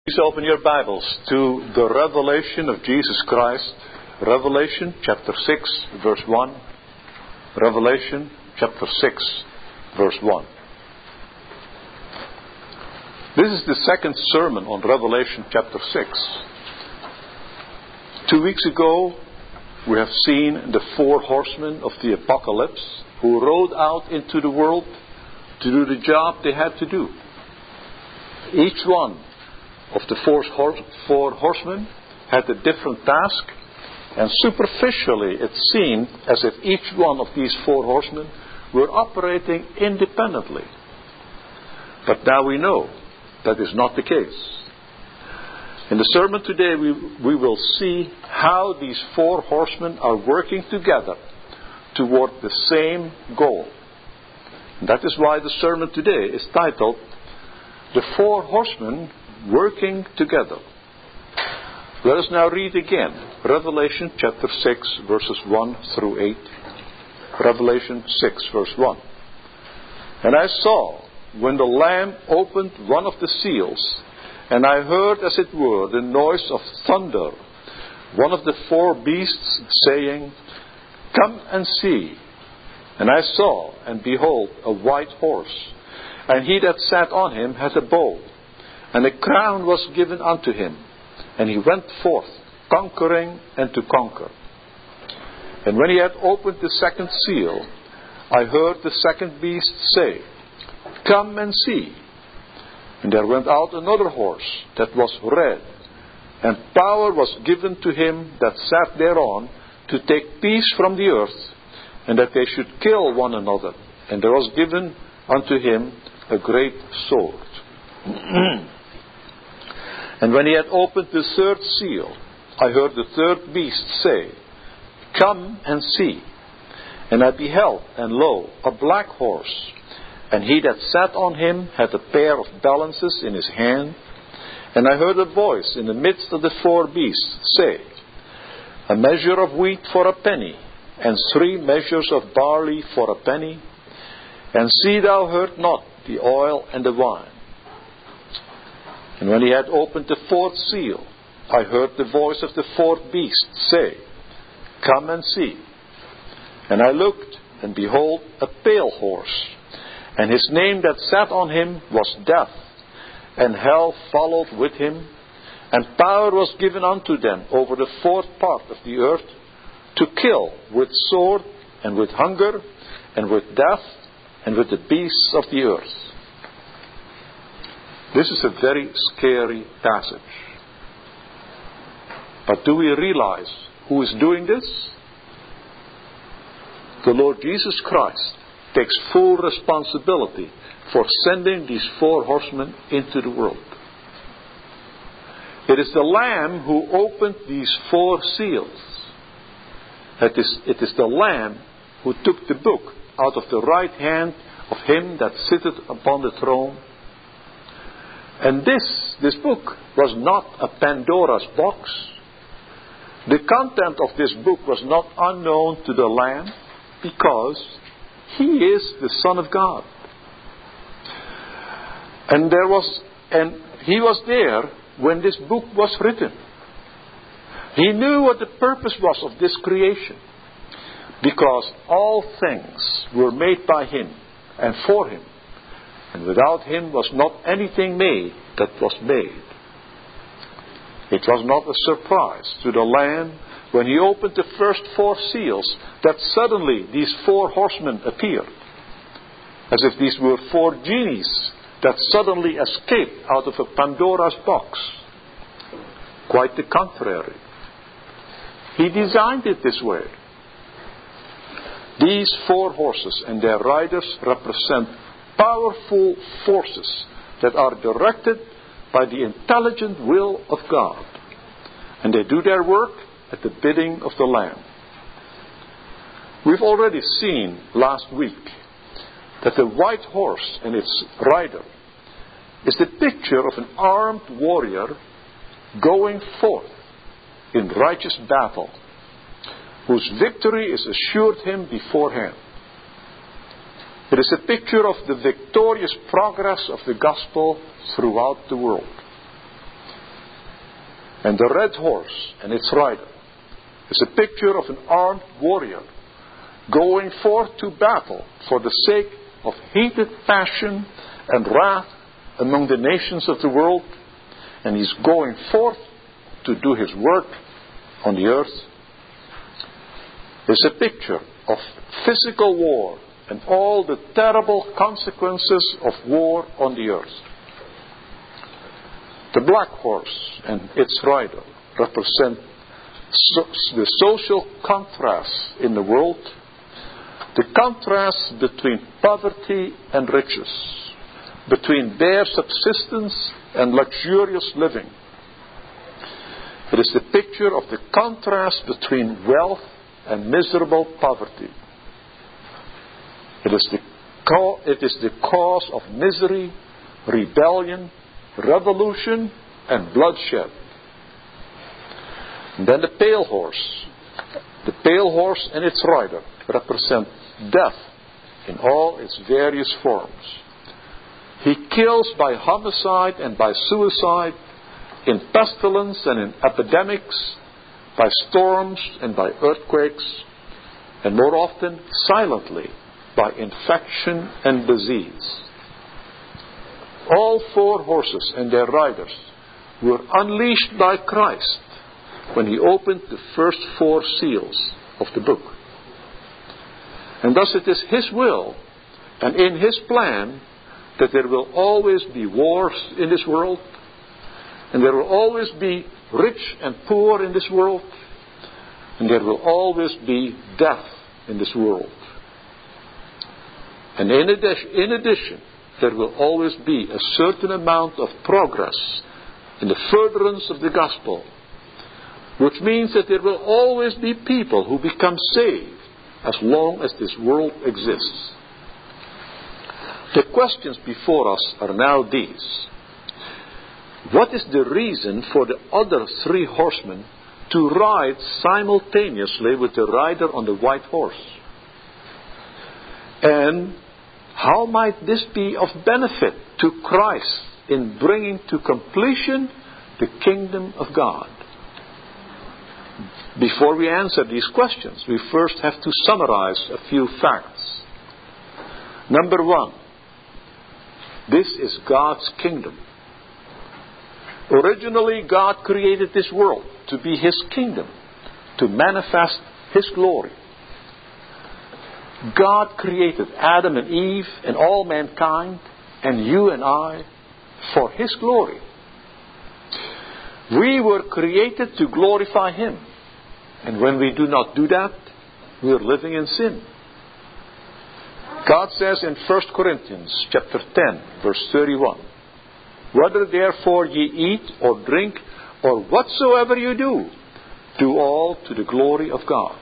Please open your Bibles to the revelation of Jesus Christ. Revelation chapter 6, verse 1. Revelation chapter 6, verse 1. This is the second sermon on Revelation chapter 6. 2 weeks ago, we have seen the four horsemen of the apocalypse who rode out into the world to do the job they had to do. Each one of the four horsemen had a different task, and superficially it seemed as if each one of these four horsemen were operating independently. But now we know that is not the case. In the sermon today we will see how these four horsemen are working together toward the same goal. And that is why the sermon today is titled, The Four Horsemen Working Together. Let us now read again Revelation chapter 6 verses 1 through 8. Revelation 6 verse 1. And I saw when the Lamb opened one of the seals, and I heard as it were the noise of thunder, one of the four beasts saying, Come and see. And I saw, and behold, a white horse, and he that sat on him had a bow, and a crown was given unto him, and he went forth, conquering and to conquer. And when he had opened the second seal, I heard the second beast say, Come and see. And there went out another horse that was red, and power was given to him that sat thereon to take peace from the earth, and that they should kill one another. And there was given unto him a great sword. And when he had opened the third seal, I heard the third beast say, Come and see. And I beheld, and lo, a black horse, and he that sat on him had a pair of balances in his hand. And I heard a voice in the midst of the four beasts say, A measure of wheat for a penny, and 3 measures of barley for a penny. And see thou hurt not the oil and the wine. And when he had opened the fourth seal, I heard the voice of the fourth beast say, Come and see. And I looked, and behold, a pale horse, and his name that sat on him was Death, and hell followed with him, and power was given unto them over the fourth part of the earth, to kill with sword, and with hunger, and with death, and with the beasts of the earth. This is a very scary passage. But do we realize who is doing this? The Lord Jesus Christ takes full responsibility for sending these four horsemen into the world. It is the Lamb who opened these four seals. It is the Lamb who took the book out of the right hand of him that sitteth upon the throne. And this book was not a Pandora's box. The content of this book was not unknown to the Lamb, because he is the Son of God. And he was there when this book was written. He knew what the purpose was of this creation, because all things were made by him and for him, and without him was not anything made that was made. It was not a surprise to the Lamb when he opened the first four seals that suddenly these four horsemen appeared, as if these were four genies that suddenly escaped out of a Pandora's box. Quite the contrary. He designed it this way. These four horses and their riders represent powerful forces that are directed by the intelligent will of God. And they do their work at the bidding of the Lamb. We've already seen last week that the white horse and its rider is the picture of an armed warrior going forth in righteous battle, whose victory is assured him beforehand. It is a picture of the victorious progress of the gospel throughout the world. And the red horse and its rider is a picture of an armed warrior going forth to battle for the sake of heated passion and wrath among the nations of the world. And he's going forth to do his work on the earth. It's a picture of physical war and all the terrible consequences of war on the earth. The black horse and its rider represent the social contrast in the world, the contrast between poverty and riches, between bare subsistence and luxurious living. It is the picture of the contrast between wealth and miserable poverty. It is the cause of misery, rebellion, revolution, and bloodshed. And then the pale horse. The pale horse and its rider represent death in all its various forms. He kills by homicide and by suicide, in pestilence and in epidemics, by storms and by earthquakes, and more often silently by infection and disease. All four horses and their riders were unleashed by Christ when he opened the first four seals of the book. And thus it is his will and in his plan that there will always be wars in this world, and there will always be rich and poor in this world, and there will always be death in this world. And in addition, there will always be a certain amount of progress in the furtherance of the gospel, which means that there will always be people who become saved as long as this world exists. The questions before us are now these. What is the reason for the other three horsemen to ride simultaneously with the rider on the white horse? And how might this be of benefit to Christ in bringing to completion the kingdom of God? Before we answer these questions, we first have to summarize a few facts. Number one, this is God's kingdom. Originally, God created this world to be His kingdom, to manifest His glory. God created Adam and Eve and all mankind, and you and I, for His glory. We were created to glorify Him. And when we do not do that, we are living in sin. God says in 1 Corinthians chapter 10, verse 31, whether therefore ye eat or drink or whatsoever you do, do all to the glory of God.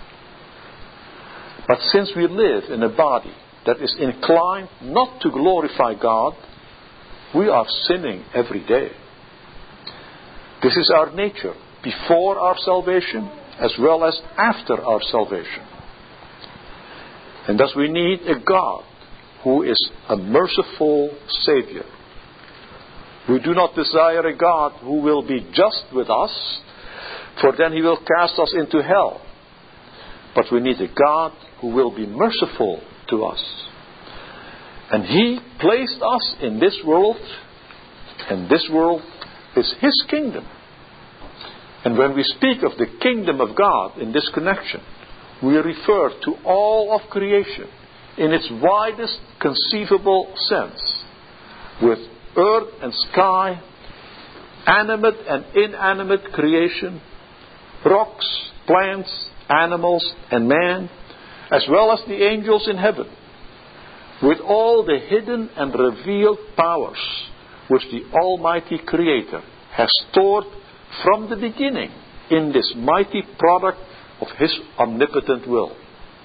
But since we live in a body that is inclined not to glorify God, we are sinning every day. This is our nature before our salvation as well as after our salvation. And thus we need a God who is a merciful Savior. We do not desire a God who will be just with us, for then He will cast us into hell. But we need a God who will be merciful to us. And He placed us in this world, and this world is His kingdom. And when we speak of the kingdom of God in this connection, we refer to all of creation in its widest conceivable sense, with earth and sky, animate and inanimate creation, rocks, plants, animals, and man, as well as the angels in heaven, with all the hidden and revealed powers which the Almighty Creator has stored from the beginning in this mighty product of His omnipotent will.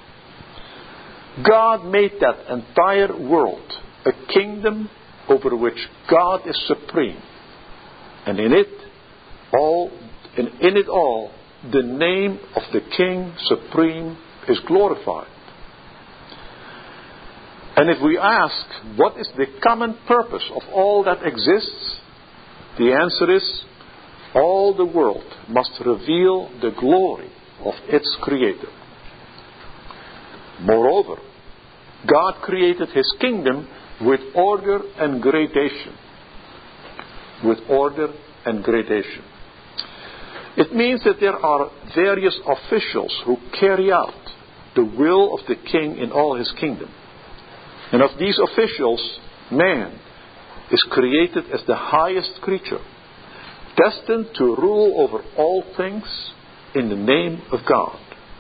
God made that entire world a kingdom over which God is supreme, and in it all, the name of the King Supreme is glorified. And if we ask, what is the common purpose of all that exists? The answer is, all the world must reveal the glory of its Creator. Moreover, God created His kingdom with order and gradation. With order and gradation. It means that there are various officials who carry out the will of the king in all his kingdom. And of these officials, man is created as the highest creature, destined to rule over all things in the name of God.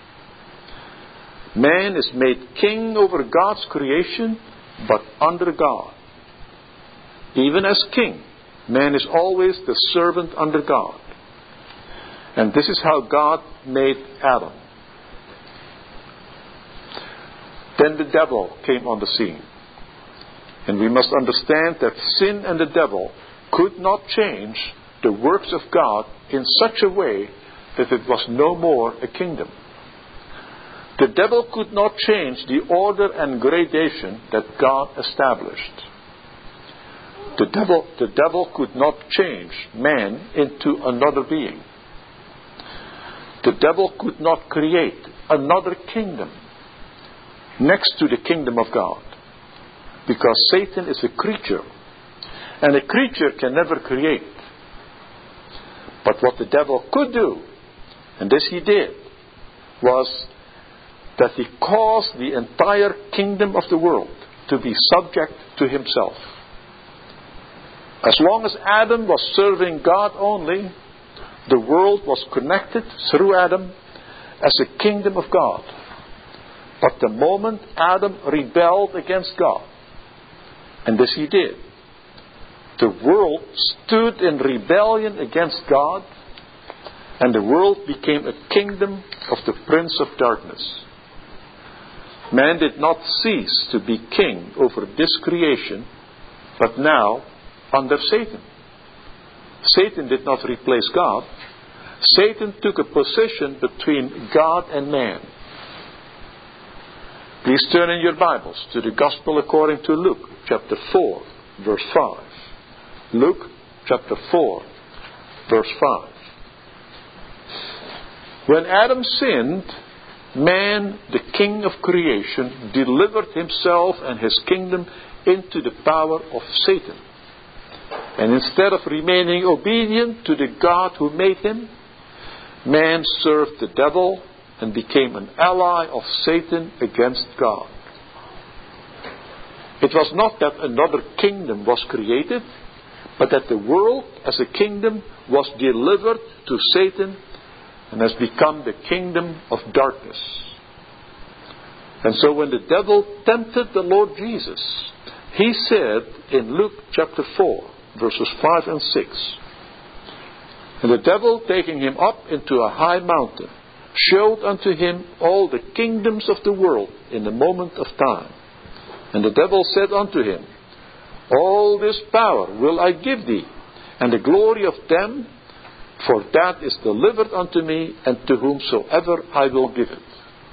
Man is made king over God's creation, but under God. Even as king, man is always the servant under God. And this is how God made Adam. Then the devil came on the scene. And we must understand that sin and the devil could not change the works of God in such a way that it was no more a kingdom. The devil could not change the order and gradation that God established. The devil could not change man into another being. The devil could not create another kingdom next to the kingdom of God. Because Satan is a creature. And a creature can never create. But what the devil could do, and this he did, was that he caused the entire kingdom of the world to be subject to himself. As long as Adam was serving God only, the world was connected through Adam as a kingdom of God. But the moment Adam rebelled against God, and this he did, the world stood in rebellion against God, and the world became a kingdom of the prince of darkness. Man did not cease to be king over this creation, but now under Satan. Satan did not replace God. Satan took a position between God and man. Please turn in your Bibles to the Gospel according to Luke, chapter 4, verse 5. Luke, chapter 4, verse 5. When Adam sinned, man, the king of creation, delivered himself and his kingdom into the power of Satan. And instead of remaining obedient to the God who made him, man served the devil and became an ally of Satan against God. It was not that another kingdom was created, but that the world as a kingdom was delivered to Satan and has become the kingdom of darkness. And so when the devil tempted the Lord Jesus, he said in Luke chapter 4, verses 5 and 6, "And the devil, taking him up into a high mountain, showed unto him all the kingdoms of the world in a moment of time. And the devil said unto him, All this power will I give thee, and the glory of them, for that is delivered unto me, and to whomsoever I will give it."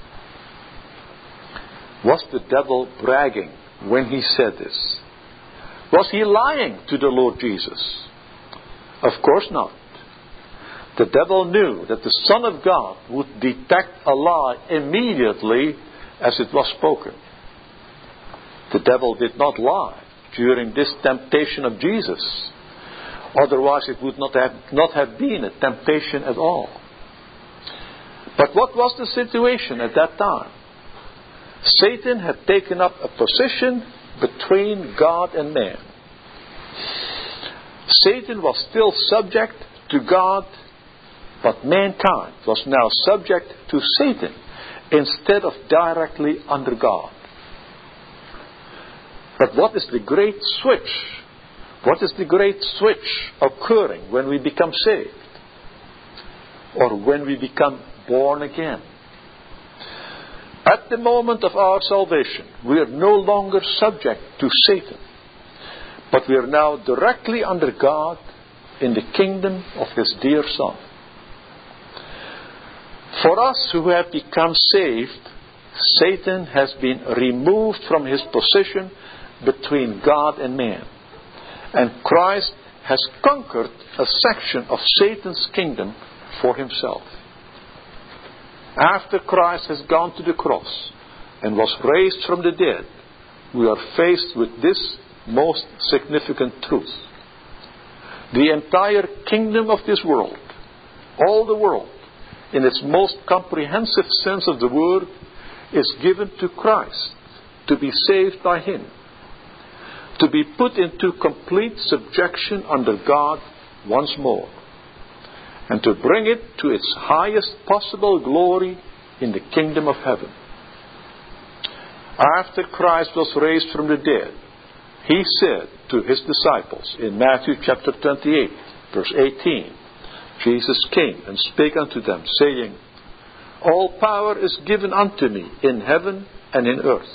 Was the devil bragging when he said this? Was he lying to the Lord Jesus? Of course not. The devil knew that the Son of God would detect a lie immediately as it was spoken. The devil did not lie during this temptation of Jesus. Otherwise it would not have been a temptation at all. But what was the situation at that time? Satan had taken up a position between God and man. Satan was still subject to God, but mankind was now subject to Satan instead of directly under God. But what is the great switch? What is the great switch occurring when we become saved? Or when we become born again? At the moment of our salvation, we are no longer subject to Satan, but we are now directly under God in the kingdom of His dear Son. For us who have become saved, Satan has been removed from his position between God and man, and Christ has conquered a section of Satan's kingdom for himself. After Christ has gone to the cross and was raised from the dead, we are faced with this most significant truth. The entire kingdom of this world, all the world, in its most comprehensive sense of the word, is given to Christ to be saved by Him, to be put into complete subjection under God once more, and to bring it to its highest possible glory in the kingdom of heaven. After Christ was raised from the dead, He said to His disciples in Matthew chapter 28, verse 18, Jesus came and spake unto them, saying, All power is given unto me in heaven and in earth.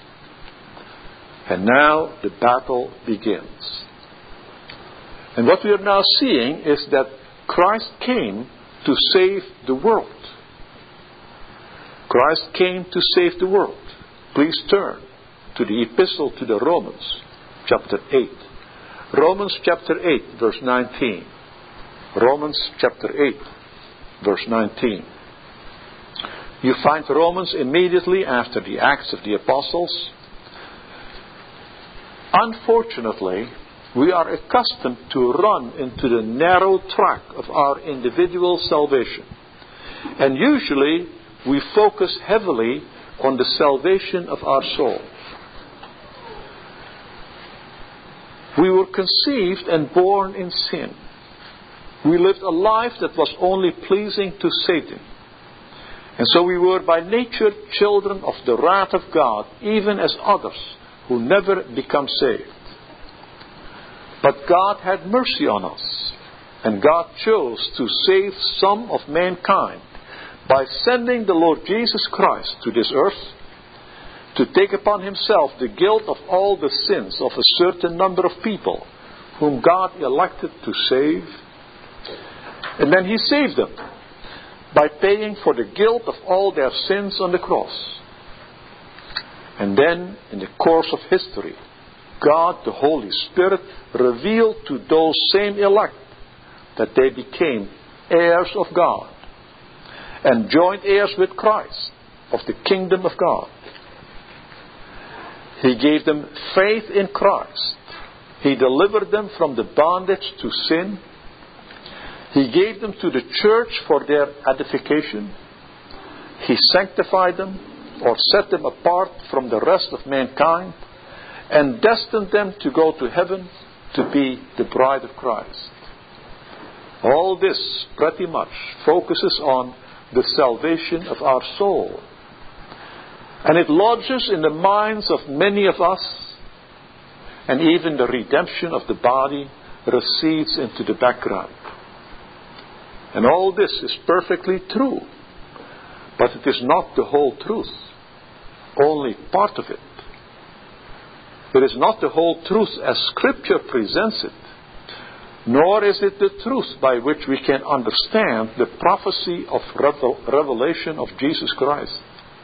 And now the battle begins. And what we are now seeing is that Christ came to save the world. Christ came to save the world. Please turn to the epistle to the Romans, chapter 8. Romans chapter 8, verse 19. Romans chapter 8, verse 19. You find Romans immediately after the Acts of the Apostles. Unfortunately, we are accustomed to run into the narrow track of our individual salvation. And usually, we focus heavily on the salvation of our soul. We were conceived and born in sin. We lived a life that was only pleasing to Satan. And so we were by nature children of the wrath of God, even as others who never become saved. But God had mercy on us, and God chose to save some of mankind by sending the Lord Jesus Christ to this earth to take upon Himself the guilt of all the sins of a certain number of people whom God elected to save. And then He saved them by paying for the guilt of all their sins on the cross. And then, in the course of history, God, the Holy Spirit, revealed to those same elect that they became heirs of God and joint heirs with Christ of the kingdom of God. He gave them faith in Christ. He delivered them from the bondage to sin. He gave them to the church for their edification. He sanctified them or set them apart from the rest of mankind and destined them to go to heaven to be the bride of Christ. All this pretty much focuses on the salvation of our soul. And it lodges in the minds of many of us, and even the redemption of the body recedes into the background. And all this is perfectly true, but it is not the whole truth, only part of it. It is not the whole truth as Scripture presents it, nor is it the truth by which we can understand the prophecy of revelation of Jesus Christ.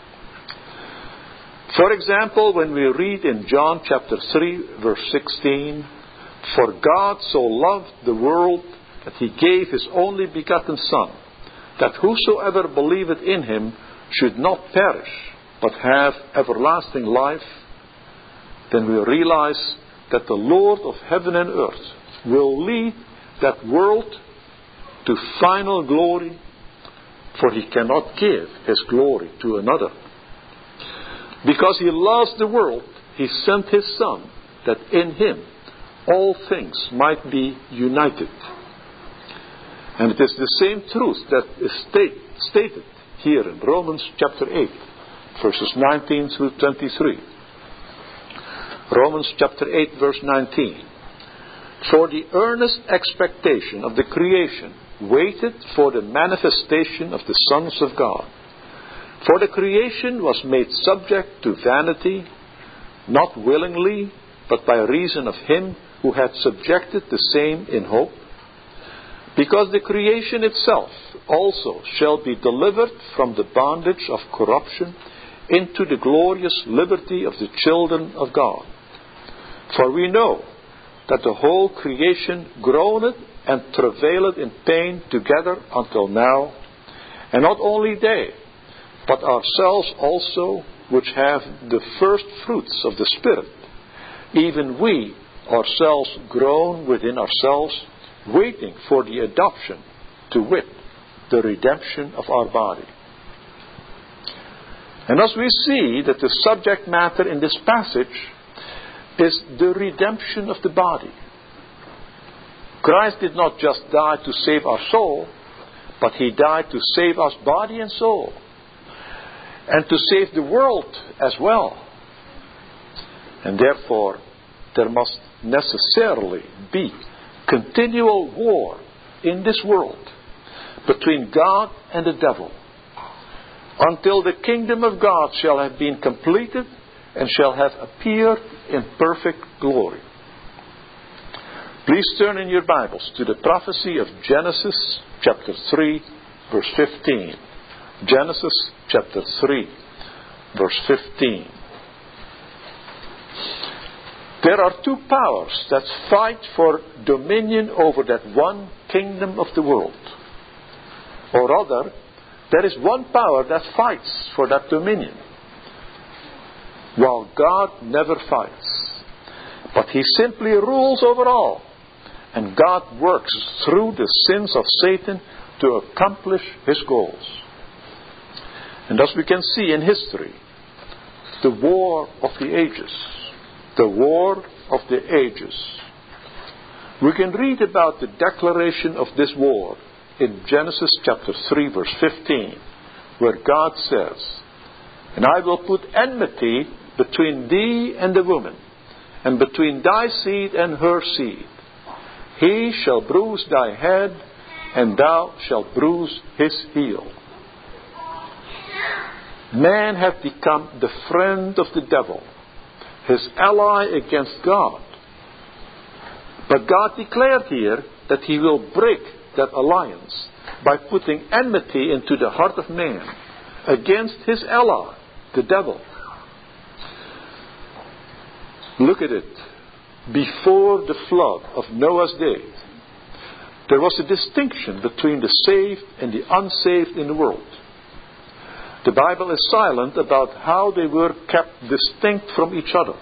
For example, when we read in John chapter 3, verse 16, For God so loved the world that He gave His only begotten Son, that whosoever believeth in Him should not perish, but have everlasting life, then we realize that the Lord of heaven and earth will lead that world to final glory, for He cannot give His glory to another. Because He loves the world, He sent His Son, that in Him all things might be united. And it is the same truth that is stated here in Romans chapter 8, verses 19 through 23. Romans chapter 8, verse 19. For the earnest expectation of the creation waited for the manifestation of the sons of God. For the creation was made subject to vanity, not willingly, but by reason of Him who had subjected the same in hope. Because the creation itself also shall be delivered from the bondage of corruption into the glorious liberty of the children of God. For we know that the whole creation groaneth and travaileth in pain together until now. And not only they, but ourselves also, which have the first fruits of the Spirit, even we ourselves groan within ourselves, waiting for the adoption, to wit, the redemption of our body. And as we see that the subject matter in this passage is the redemption of the body. Christ did not just die to save our soul, but He died to save us body and soul, and to save the world as well. And therefore, there must necessarily be continual war in this world between God and the devil, until the kingdom of God shall have been completed and shall have appeared in perfect glory. Please turn in your Bibles to the prophecy of Genesis chapter 3, verse 15. Genesis chapter 3, verse 15. There are two powers that fight for dominion over that one kingdom of the world. Or rather, there is one power that fights for that dominion, while God never fights. But He simply rules over all, and God works through the sins of Satan to accomplish His goals. And as we can see in history, the war of the ages, the war of the ages. We can read about the declaration of this war in Genesis chapter 3 verse 15, where God says, "And I will put enmity between thee and the woman, and between thy seed and her seed. He shall bruise thy head, and thou shalt bruise his heel." Man hath become the friend of the devil, his ally against God. But God declared here that He will break that alliance by putting enmity into the heart of man against his ally, the devil. Look at it. Before the flood of Noah's day, there was a distinction between the saved and the unsaved in the world. The Bible is silent about how they were kept distinct from each other.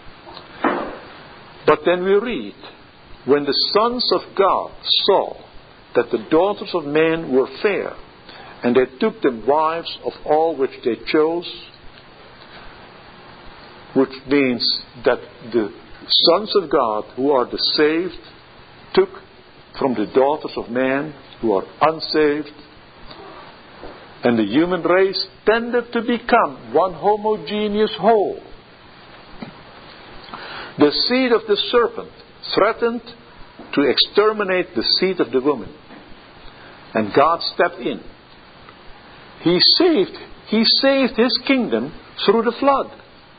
But then we read, when the sons of God saw that the daughters of men were fair, and they took them wives of all which they chose, which means that the sons of God who are the saved took from the daughters of man who are unsaved, and the human race tended to become one homogeneous whole. The seed of the serpent threatened to exterminate the seed of the woman. And God stepped in. He saved His kingdom through the flood.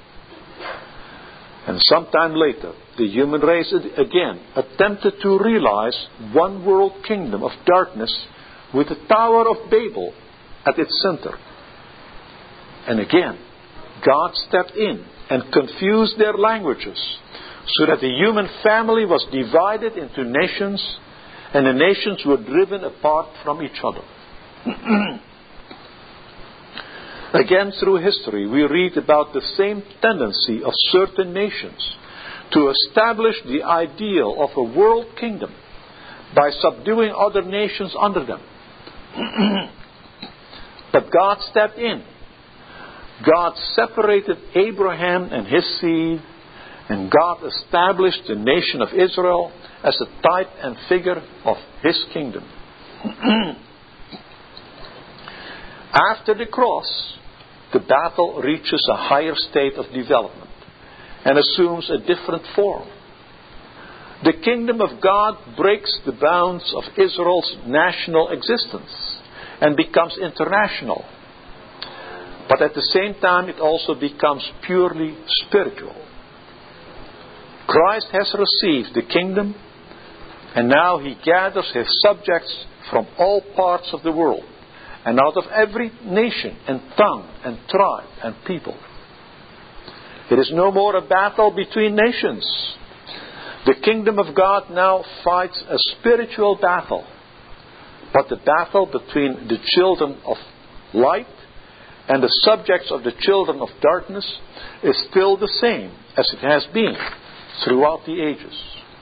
And sometime later, the human race again attempted to realize one world kingdom of darkness with the Tower of Babel at its center. And again, God stepped in and confused their languages, so that the human family was divided into nations, and the nations were driven apart from each other. Again, through history, we read about the same tendency of certain nations to establish the ideal of a world kingdom by subduing other nations under them. But God stepped in. God separated Abraham and his seed, and God established the nation of Israel as a type and figure of His kingdom. After the cross, the battle reaches a higher state of development and assumes a different form. The kingdom of God breaks the bounds of Israel's national existence and becomes international. But at the same time, it also becomes purely spiritual. Christ has received the kingdom, and now He gathers His subjects from all parts of the world, and out of every nation and tongue and tribe and people. It is no more a battle between nations, The kingdom of God now fights a spiritual battle. But the battle between the children of light and the subjects of the children of darkness is still the same as it has been throughout the ages.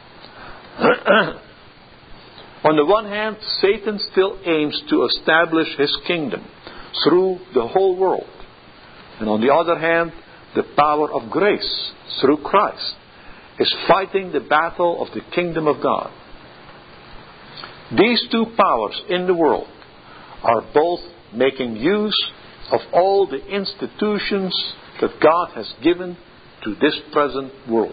On the one hand, Satan still aims to establish his kingdom through the whole world. And on the other hand, the power of grace through Christ is fighting the battle of the kingdom of God. These two powers in the world are both making use of all the institutions that God has given to this present world.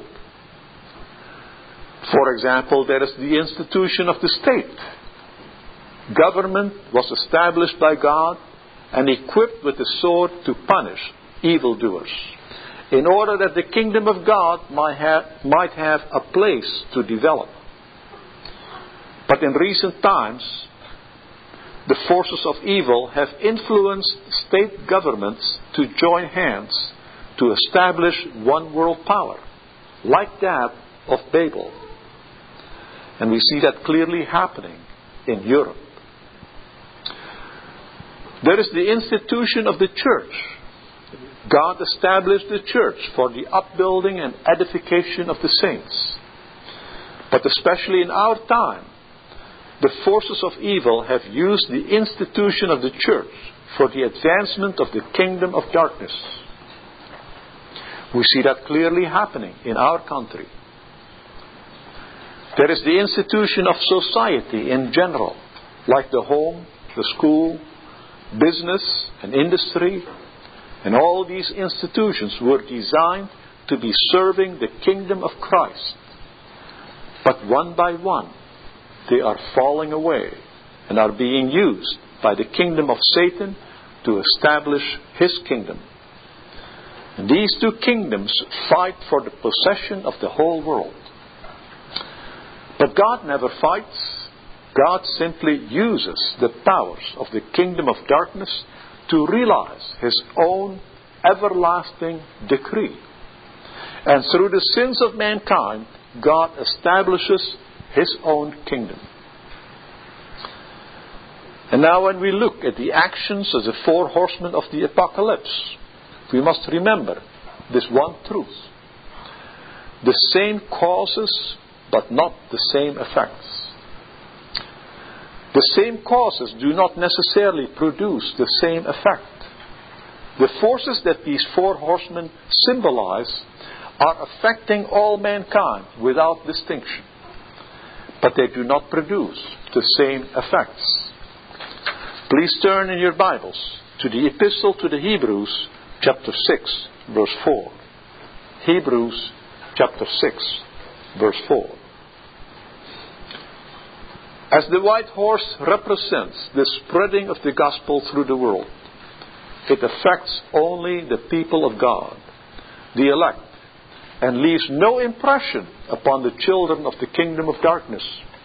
For example, there is the institution of the state. Government was established by God and equipped with the sword to punish evildoers, in order that the kingdom of God might have a place to develop. But in recent times, the forces of evil have influenced state governments to join hands to establish one world power, like that of Babel. And we see that clearly happening in Europe. There is the institution of the church. God established the church for the upbuilding and edification of the saints. But especially in our time, the forces of evil have used the institution of the church for the advancement of the kingdom of darkness. We see that clearly happening in our country. There is the institution of society in general, like the home, the school, business and industry. And all these institutions were designed to be serving the kingdom of Christ. But one by one, they are falling away and are being used by the kingdom of Satan to establish his kingdom. And these two kingdoms fight for the possession of the whole world. But God never fights. God simply uses the powers of the kingdom of darkness to realize his own everlasting decree. And through the sins of mankind, God establishes his own kingdom. And now when we look at the actions of the four horsemen of the apocalypse, we must remember this one truth. The same causes, but not the same effects. The same causes do not necessarily produce the same effect. The forces that these four horsemen symbolize are affecting all mankind without distinction. But they do not produce the same effects. Please turn in your Bibles to the Epistle to the Hebrews, chapter 6, verse 4. Hebrews, chapter 6, verse 4. As the white horse represents the spreading of the gospel through the world, it affects only the people of God, the elect, and leaves no impression upon the children of the kingdom of darkness.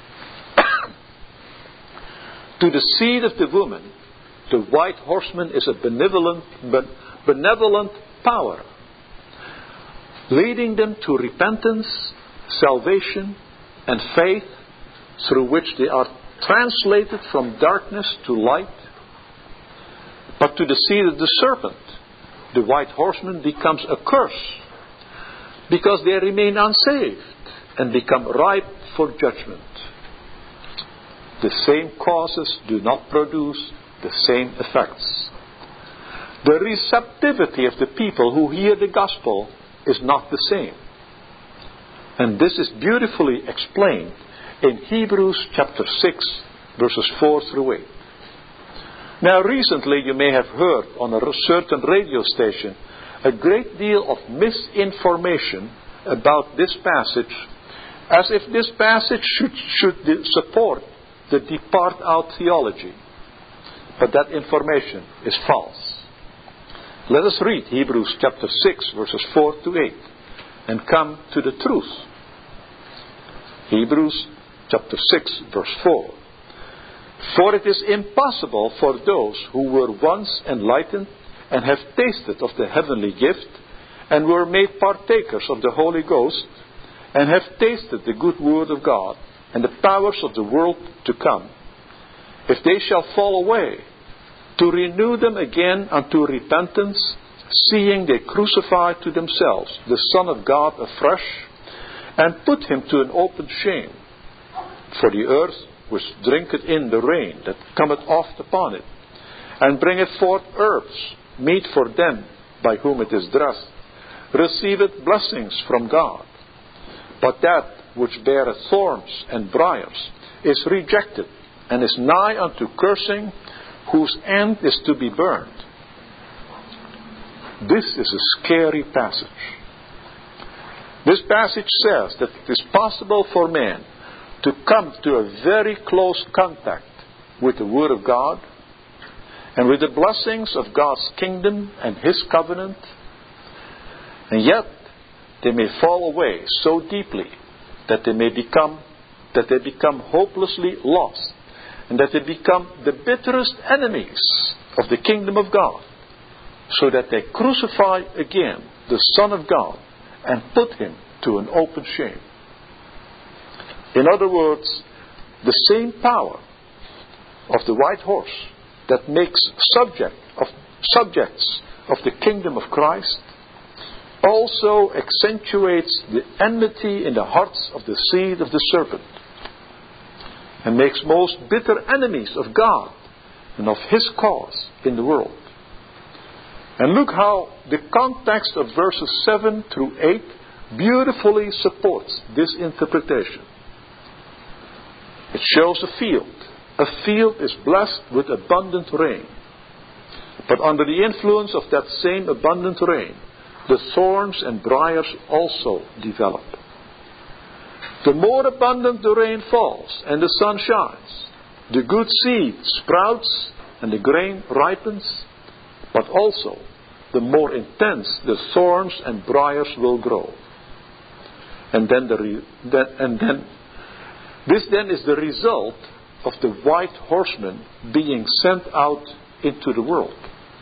To the seed of the woman, the white horseman is a benevolent power, leading them to repentance, salvation, and faith, through which they are translated from darkness to light. But to the seed of the serpent, the white horseman becomes a curse, because they remain unsaved and become ripe for judgment. The same causes do not produce the same effects. The receptivity of the people who hear the gospel is not the same. And this is beautifully explained in Hebrews chapter 6, verses 4 through 8. Now recently you may have heard on a certain radio station a great deal of misinformation about this passage, as if this passage should support the depart out theology. But that information is false. Let us read Hebrews chapter 6, verses 4 to 8, and come to the truth. Hebrews chapter 6, verse 4. For it is impossible for those who were once enlightened and have tasted of the heavenly gift and were made partakers of the Holy Ghost and have tasted the good word of God, and the powers of the world to come, if they shall fall away, to renew them again unto repentance, seeing they crucify to themselves the Son of God afresh, and put him to an open shame. For the earth which drinketh in the rain that cometh oft upon it, and bringeth forth herbs, meet for them by whom it is dressed, receiveth blessings from God. But that which beareth thorns and briars is rejected, and is nigh unto cursing, whose end is to be burned. This is a scary passage. This passage says that it is possible for man to come to a very close contact with the Word of God and with the blessings of God's kingdom and His covenant, and yet they may fall away so deeply that they become hopelessly lost, and that they become the bitterest enemies of the kingdom of God, so that they crucify again the Son of God and put him to an open shame. In other words, the same power of the white horse that makes subjects of the kingdom of Christ also accentuates the enmity in the hearts of the seed of the serpent, and makes most bitter enemies of God and of His cause in the world. And look how the context of verses 7 through 8 beautifully supports this interpretation. It shows a field. A field is blessed with abundant rain. But under the influence of that same abundant rain, the thorns and briars also develop. The more abundant the rain falls and the sun shines, the good seed sprouts and the grain ripens, but also the more intense the thorns and briars will grow. And this is the result of the white horseman being sent out into the world.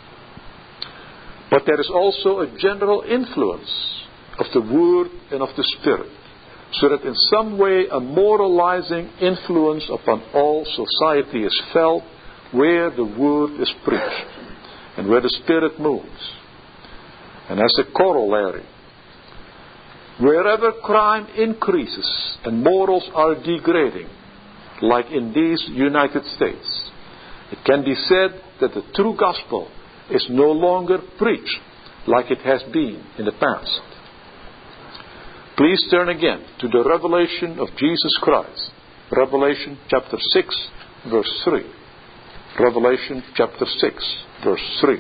But there is also a general influence of the Word and of the Spirit, so that in some way a moralizing influence upon all society is felt where the Word is preached and where the Spirit moves. And as a corollary, wherever crime increases and morals are degrading, like in these United States, it can be said that the true gospel is no longer preached like it has been in the past. Please turn again to the revelation of Jesus Christ. Revelation chapter 6, verse 3. Revelation chapter 6, verse 3.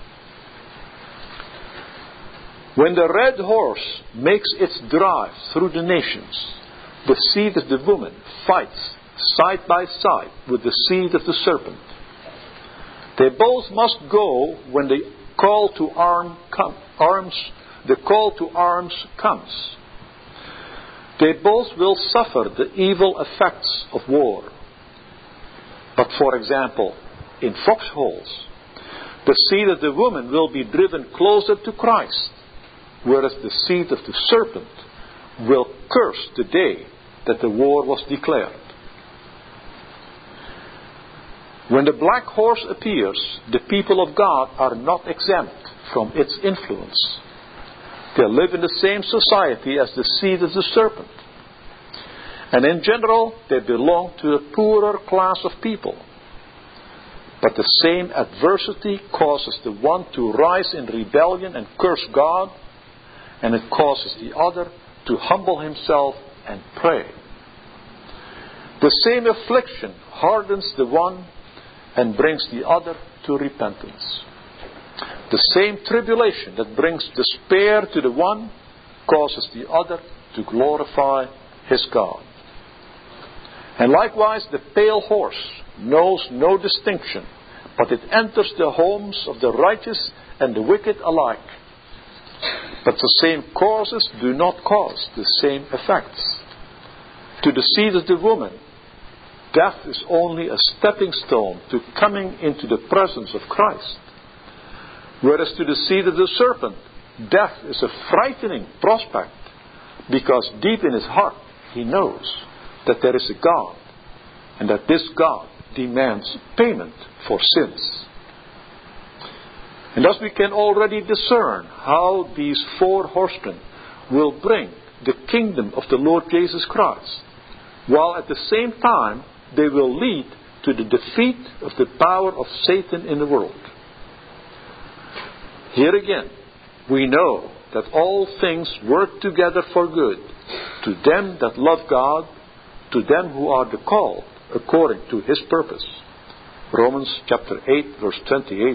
When the red horse makes its drive through the nations, the seed of the woman fights side by side with the seed of the serpent. They both must go when the call to arms comes. They both will suffer the evil effects of war. But for example, in foxholes, the seed of the woman will be driven closer to Christ, whereas the seed of the serpent will curse the day that the war was declared. When the black horse appears, the people of God are not exempt from its influence. They live in the same society as the seed of the serpent. And in general, they belong to a poorer class of people. But the same adversity causes the one to rise in rebellion and curse God, and it causes the other to humble himself and pray. The same affliction hardens the one and brings the other to repentance. The same tribulation that brings despair to the one causes the other to glorify his God. And likewise, the pale horse knows no distinction, but it enters the homes of the righteous and the wicked alike. But the same causes do not cause the same effects. To the seed of the woman, death is only a stepping stone to coming into the presence of Christ. Whereas to the seed of the serpent, death is a frightening prospect, because deep in his heart he knows that there is a God, and that this God demands payment for sins. And thus we can already discern how these four horsemen will bring the kingdom of the Lord Jesus Christ, while at the same time they will lead to the defeat of the power of Satan in the world. Here again, we know that all things work together for good to them that love God, to them who are the called according to His purpose. Romans chapter 8, verse 28.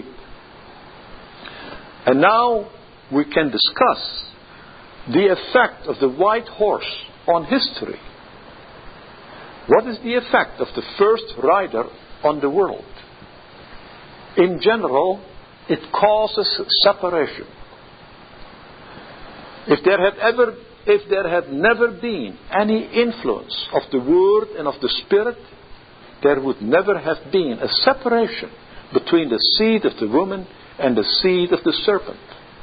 And now we can discuss the effect of the white horse on history. What is the effect of the first rider on the world? In general, it causes separation. If there had never been any influence of the Word and of the Spirit, there would never have been a separation between the seed of the woman and the seed of the serpent.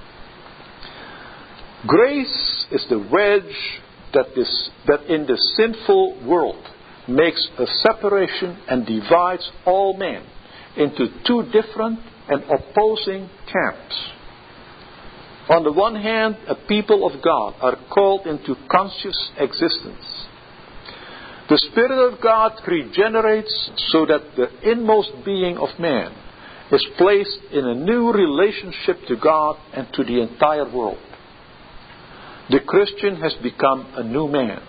Grace is the wedge that in the sinful world makes a separation and divides all men into two different and opposing camps. On the one hand, a people of God are called into conscious existence. The Spirit of God regenerates so that the inmost being of man is placed in a new relationship to God and to the entire world. The Christian has become a new man.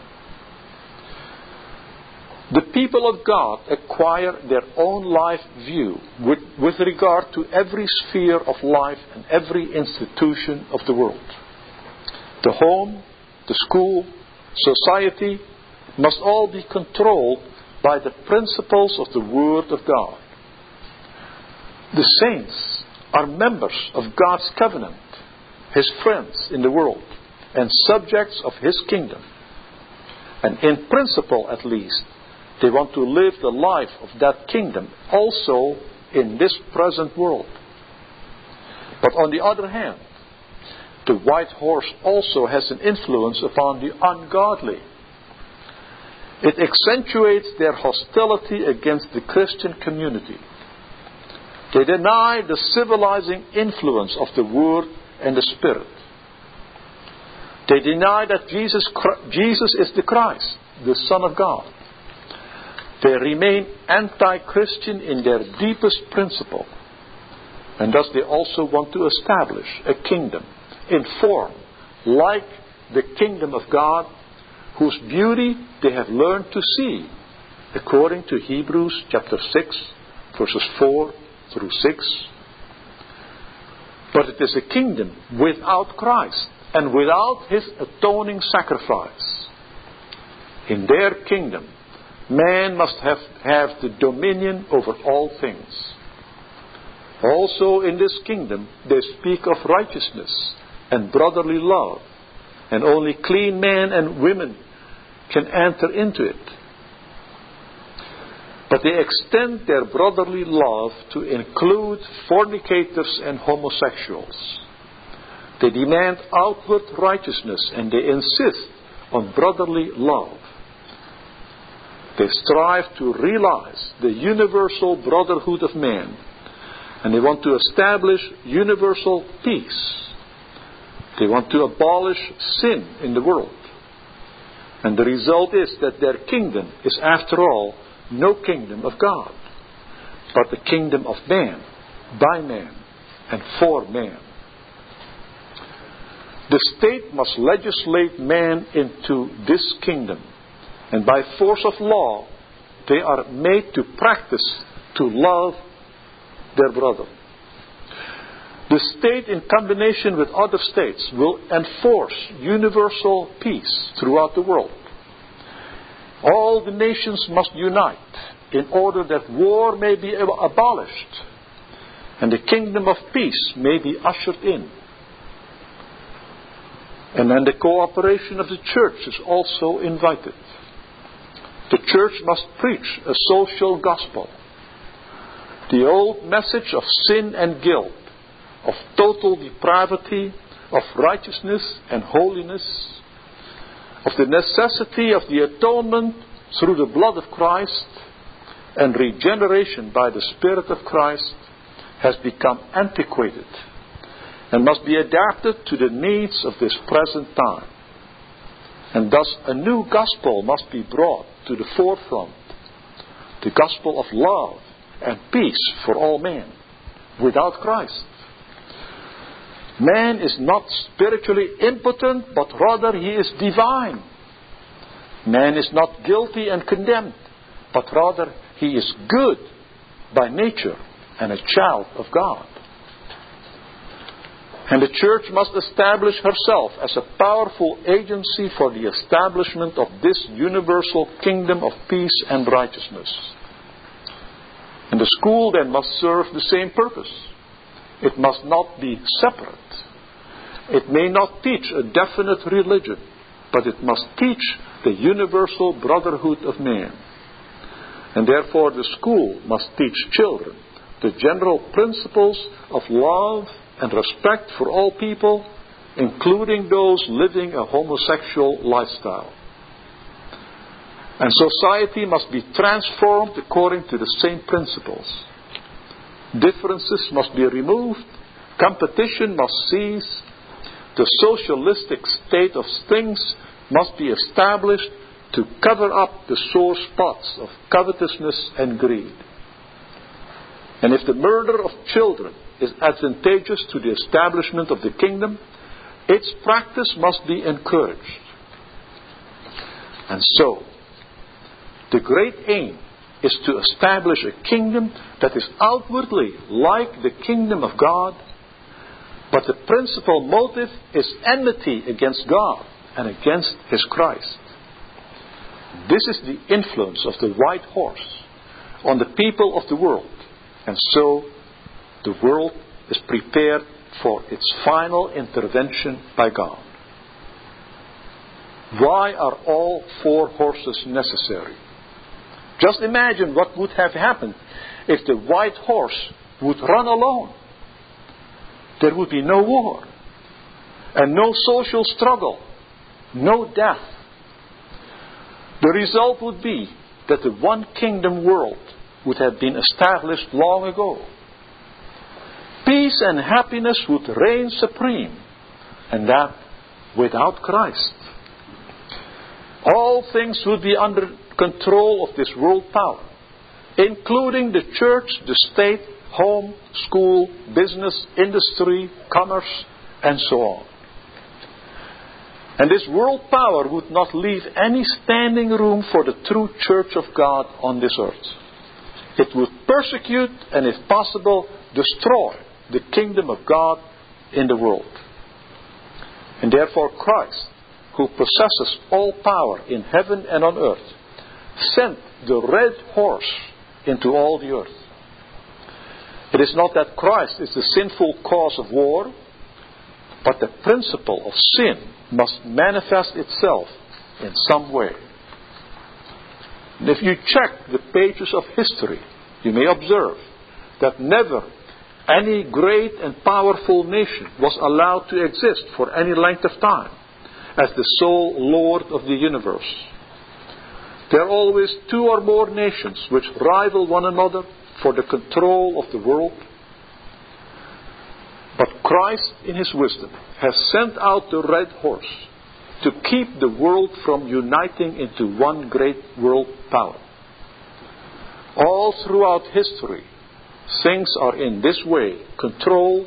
The people of God acquire their own life view with regard to every sphere of life and every institution of the world. The home, the school, society must all be controlled by the principles of the Word of God. The saints are members of God's covenant, His friends in the world, and subjects of His kingdom. And in principle, at least, they want to live the life of that kingdom also in this present world. But on the other hand, the white horse also has an influence upon the ungodly. It accentuates their hostility against the Christian community. They deny the civilizing influence of the Word and the Spirit. They deny that Jesus is the Christ, the Son of God. They remain anti-Christian in their deepest principle. And thus they also want to establish a kingdom in form like the kingdom of God, whose beauty they have learned to see, according to Hebrews chapter 6, verses 4 through 6. But it is a kingdom without Christ and without His atoning sacrifice. In their kingdom, man must have the dominion over all things. Also in this kingdom they speak of righteousness and brotherly love, and only clean men and women can enter into it. But they extend their brotherly love to include fornicators and homosexuals. They demand outward righteousness and they insist on brotherly love. They strive to realize the universal brotherhood of man, and they want to establish universal peace. They want to abolish sin in the world. And the result is that their kingdom is, after all, no kingdom of God, but the kingdom of man, by man, and for man. The state must legislate man into this kingdom, and by force of law, they are made to practice to love their brother. The state, in combination with other states, will enforce universal peace throughout the world. All the nations must unite in order that war may be abolished and the kingdom of peace may be ushered in. And then the cooperation of the church is also invited. The church must preach a social gospel. The old message of sin and guilt, of total depravity, of righteousness and holiness, of the necessity of the atonement through the blood of Christ and regeneration by the Spirit of Christ has become antiquated and must be adapted to the needs of this present time. And thus a new gospel must be brought to the forefront, the gospel of love and peace for all men without Christ. Man is not spiritually impotent, but rather he is divine. Man is not guilty and condemned, but rather he is good by nature and a child of God. And the church must establish herself as a powerful agency for the establishment of this universal kingdom of peace and righteousness. And the school then must serve the same purpose. It must not be separate. It may not teach a definite religion, but it must teach the universal brotherhood of man. And therefore the school must teach children the general principles of love and respect for all people, including those living a homosexual lifestyle. And society must be transformed according to the same principles. Differences must be removed, competition must cease, the socialistic state of things must be established to cover up the sore spots of covetousness and greed. And if the murder of children is advantageous to the establishment of the kingdom, its practice must be encouraged. And so, the great aim is to establish a kingdom that is outwardly like the kingdom of God, but the principal motive is enmity against God and against His Christ. This is the influence of the white horse on the people of the world, and so the world is prepared for its final intervention by God. Why are all four horses necessary? Just imagine what would have happened if the white horse would run alone. There would be no war, and no social struggle, no death. The result would be that the one kingdom world would have been established long ago. Peace and happiness would reign supreme, and that without Christ. All things would be under control of this world power, including the church, the state, home, school, business, industry, commerce, and so on. And this world power would not leave any standing room for the true church of God on this earth. It would persecute and, if possible, destroy the kingdom of God in the world. And therefore Christ, who possesses all power in heaven and on earth, sent the red horse into all the earth. It is not that Christ is the sinful cause of war, but the principle of sin must manifest itself in some way. And if you check the pages of history, you may observe that never any great and powerful nation was allowed to exist for any length of time as the sole Lord of the universe. There are always two or more nations which rival one another for the control of the world. But Christ, in His wisdom, has sent out the red horse to keep the world from uniting into one great world power. All throughout history, things are in this way controlled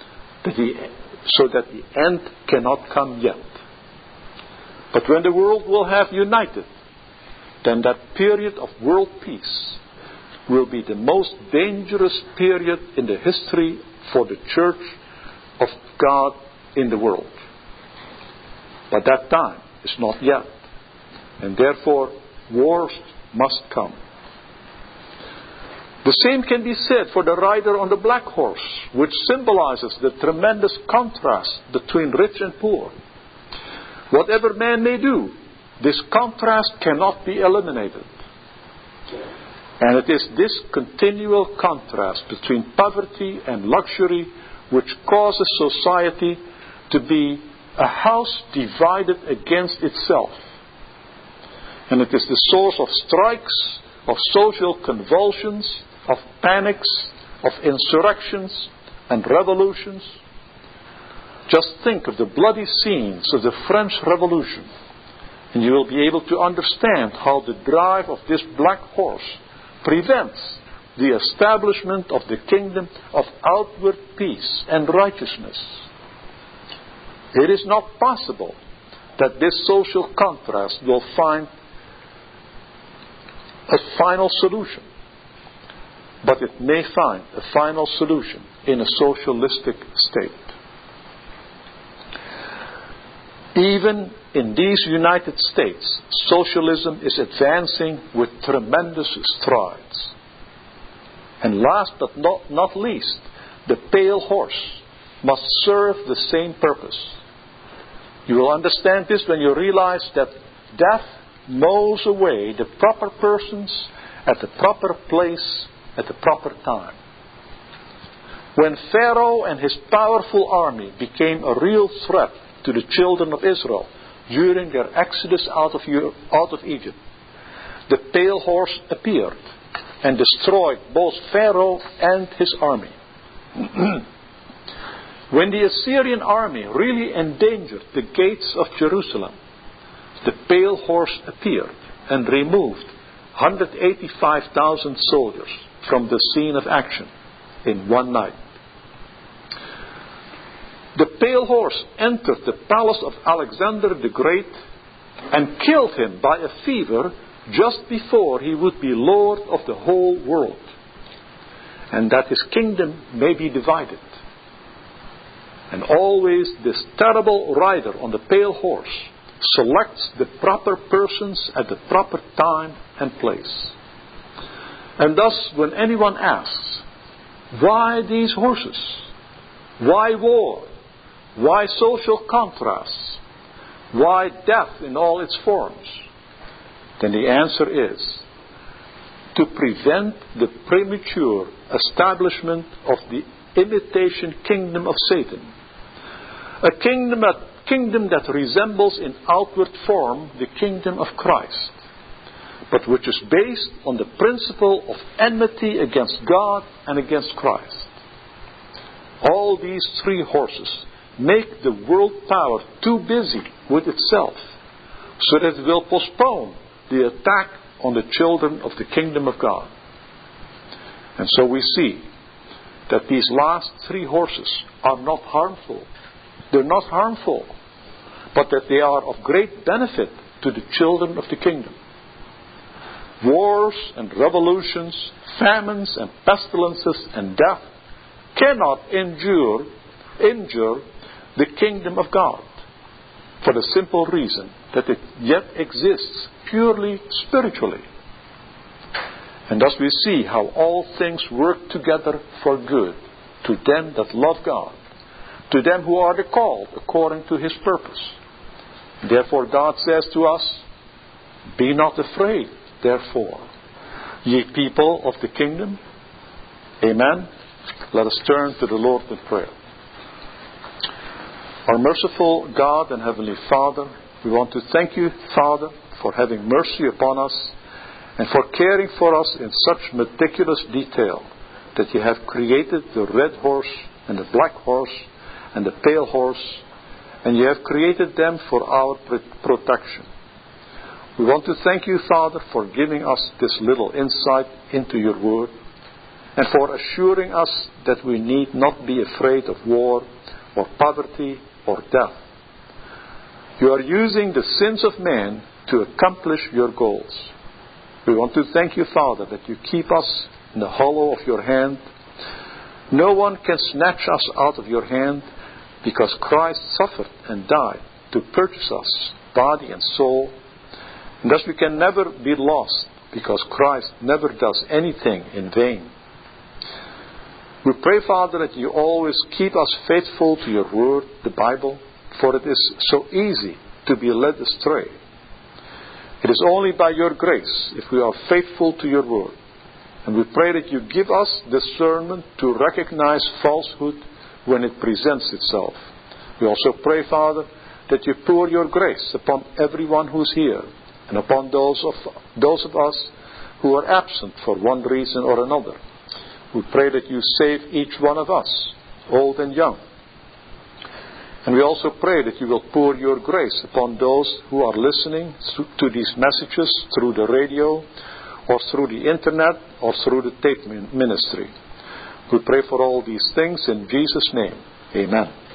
so that the end cannot come yet. But when the world will have united, then that period of world peace will be the most dangerous period in the history for the church of God in the world. But that time is not yet, and therefore wars must come. The same can be said for the rider on the black horse, which symbolizes the tremendous contrast between rich and poor. Whatever man may do, this contrast cannot be eliminated. And it is this continual contrast between poverty and luxury which causes society to be a house divided against itself. And it is the source of strikes, of social convulsions, of panics, of insurrections and revolutions. Just think of the bloody scenes of the French Revolution, and you will be able to understand how the drive of this black horse prevents the establishment of the kingdom of outward peace and righteousness. It is not possible that this social contrast will find a final solution, but it may find a final solution in a socialistic state. Even in these United States, socialism is advancing with tremendous strides. And last but not least, the pale horse must serve the same purpose. You will understand this when you realize that death mows away the proper persons at the proper place at the proper time. When Pharaoh and his powerful army became a real threat to the children of Israel during their exodus out of Egypt, the pale horse appeared and destroyed both Pharaoh and his army. When the Assyrian army really endangered the gates of Jerusalem, the pale horse appeared and removed 185,000 soldiers from the scene of action in one night. The pale horse entered the palace of Alexander the Great and killed him by a fever just before he would be Lord of the whole world, and that his kingdom may be divided. And always this terrible rider on the pale horse selects the proper persons at the proper time and place. And thus, when anyone asks, why these horses? Why war? Why social contrasts? Why death in all its forms? Then the answer is to prevent the premature establishment of the imitation kingdom of Satan. A kingdom that resembles in outward form the kingdom of Christ, but which is based on the principle of enmity against God and against Christ. All these three horses make the world power too busy with itself, so that it will postpone the attack on the children of the kingdom of God. And so we see that these last three horses are not harmful. They're not harmful, but that they are of great benefit to the children of the kingdom. Wars and revolutions, famines and pestilences and death cannot injure the kingdom of God, for the simple reason that it yet exists purely spiritually. And thus we see how all things work together for good to them that love God, to them who are the called according to His purpose. Therefore God says to us, be not afraid, therefore, ye people of the kingdom. Amen. Let us turn to the Lord in prayer. Our merciful God and Heavenly Father, we want to thank you, Father, for having mercy upon us and for caring for us in such meticulous detail that you have created the red horse and the black horse and the pale horse, and you have created them for our protection. We want to thank you, Father, for giving us this little insight into your word and for assuring us that we need not be afraid of war or poverty or death. You are using the sins of man to accomplish your goals. We want to thank you, Father, that you keep us in the hollow of your hand. No one can snatch us out of your hand, because Christ suffered and died to purchase us, body and soul. And thus we can never be lost, because Christ never does anything in vain. We pray, Father, that you always keep us faithful to your word, the Bible, for it is so easy to be led astray. It is only by your grace if we are faithful to your word. And we pray that you give us discernment to recognize falsehood when it presents itself. We also pray, Father, that you pour your grace upon everyone who's here and upon those of us who are absent for one reason or another. We pray that you save each one of us, old and young. And we also pray that you will pour your grace upon those who are listening to these messages through the radio or through the internet or through the tape ministry. We pray for all these things in Jesus' name. Amen.